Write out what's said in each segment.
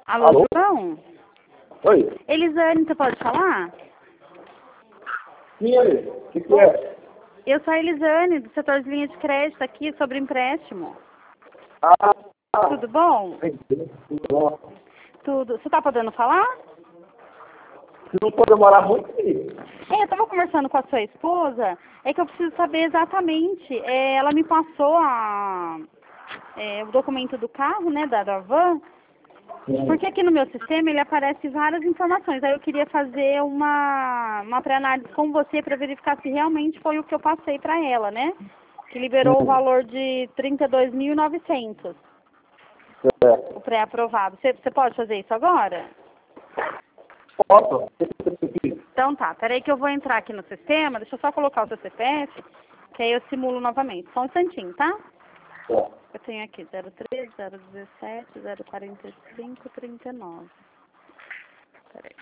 Alô, Alô? João? Oi? Elisane, você pode falar? Sim, aí. O que é? Eu sou a Elisane, do setor de linha de crédito aqui, sobre empréstimo. Ah, Tudo bom? tudo bom. Tudo. Você tá podendo falar? Se não for demorar muito, sim. Eu tava conversando com a sua esposa, é que eu preciso saber exatamente, ela me passou o documento do carro, né, da van, porque aqui no meu sistema ele aparece várias informações. Aí eu queria fazer uma pré-análise com você para verificar se realmente foi o que eu passei para ela, né? Que liberou o valor de 32.900, É. o pré-aprovado. Você pode fazer isso agora? Posso? Então tá, peraí que eu vou entrar aqui no sistema, deixa eu só colocar o seu CPF, que aí eu simulo novamente. Só um instantinho, tá? Eu tenho aqui 03, 017, 045, 39. Peraí.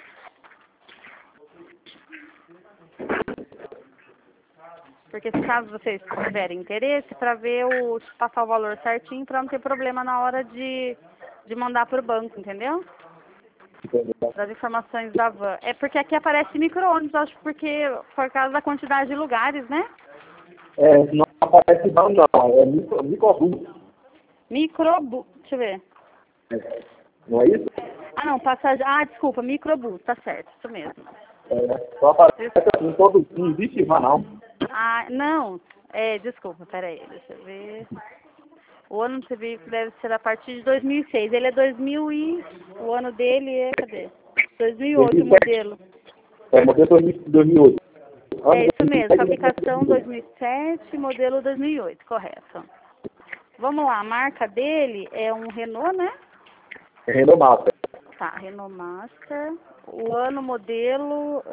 Porque se caso vocês tiverem interesse, para ver passar o valor certinho, para não ter problema na hora de mandar para o banco, entendeu? Das informações da van. É porque aqui aparece micro-ônibus, acho porque por causa da quantidade de lugares, né? Não aparece não, é microbus. Microbus, deixa eu ver. Não é isso? Ah, não, passagem. Ah, desculpa, microbus, tá certo, isso mesmo. Só aparece assim, todo, não existe van, não. Ah, não, desculpa, peraí, deixa eu ver. O ano do seu veículo deve ser a partir de 2006. Ele é 2000 e... O ano dele é, cadê? 2008 o 2007. modelo. Modelo 2008. É isso mesmo, fabricação 2007, modelo 2008, correto. Vamos lá, a marca dele é um Renault, né? É renomado. Tá, Renault Master. O ano modelo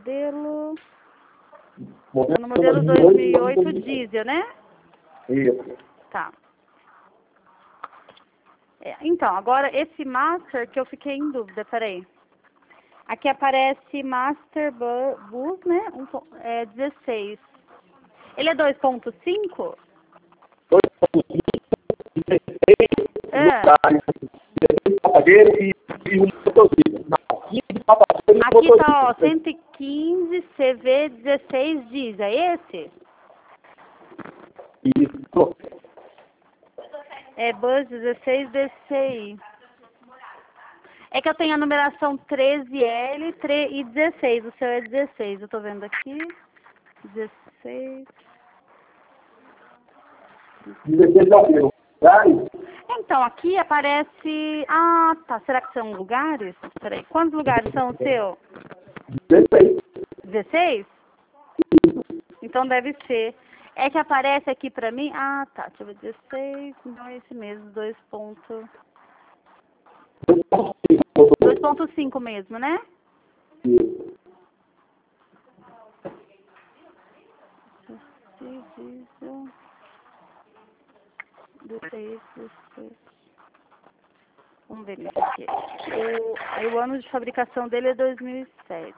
2008 diesel, né? Isso. Tá. Então, agora esse Master que eu fiquei em dúvida, peraí. Aqui aparece Master Bus, né? 16. Ele é 2.5? 16 passageiros e um motorista. Não, 15 passageiros e um Aqui motorista. tá, ó, 115 CV 16 diz, é esse? Isso. É Bus 16 DCI. É que eu tenho a numeração 13L e 16, o seu é 16, eu tô vendo aqui. 16. 16 é o quê? Lugares? Então, aqui aparece... Ah, tá, será que são lugares? Peraí, quantos lugares são o seu? 16. 16? Então deve ser. É que aparece aqui pra mim... Ah, tá, deixa eu ver, 16, então é esse mesmo, 2.5 mesmo, né? Isso. Diesel. 16. Vamos ver nesse aqui. Aí o ano de fabricação dele é 2007.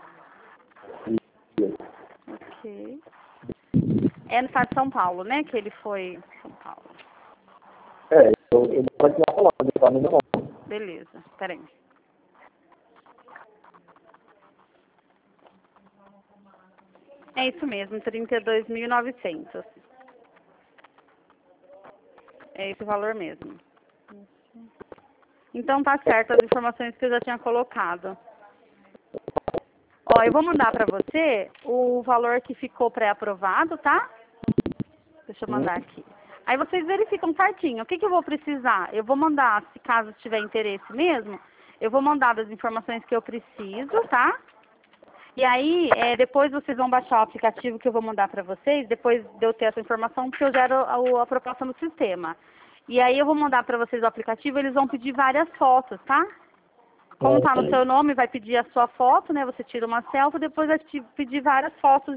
Ok. É no estado de São Paulo, né? Que ele foi São Paulo. Eu vou continuar falando, tá no meu nome. Beleza, peraí. É isso mesmo, 32.900. É esse o valor mesmo. Então tá certo as informações que eu já tinha colocado. Ó, eu vou mandar pra você o valor que ficou pré-aprovado, tá? Deixa eu mandar aqui. Aí vocês verificam certinho. O que eu vou precisar? Eu vou mandar, se caso tiver interesse mesmo, eu vou mandar das informações que eu preciso, tá? E aí, depois vocês vão baixar o aplicativo que eu vou mandar pra vocês, depois de eu ter essa informação, que eu gero a proposta no sistema. E aí eu vou mandar pra vocês o aplicativo, eles vão pedir várias fotos, tá? Como tá no seu nome, vai pedir a sua foto, né? Você tira uma selfie, depois vai te pedir várias fotos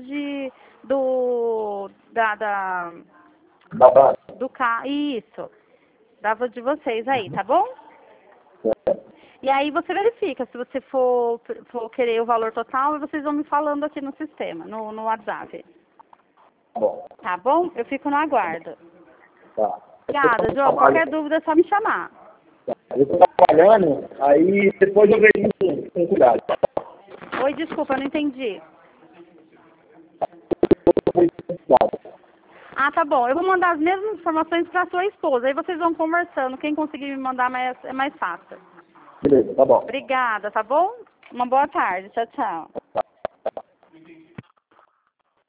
do carro. Isso. Dava de vocês aí, tá bom? E aí você verifica se você for querer o valor total e vocês vão me falando aqui no sistema, no WhatsApp. Bom. Tá bom? Eu fico no aguardo. Tá. Obrigada, João. Qualquer dúvida é só me chamar. Eu estou trabalhando, aí depois eu vejo com cuidado. Oi, desculpa, eu não entendi. Ah, tá bom. Eu vou mandar as mesmas informações para sua esposa. Aí vocês vão conversando. Quem conseguir me mandar é mais fácil. Beleza, tá bom. Obrigada, tá bom? Uma boa tarde. Tchau, tchau.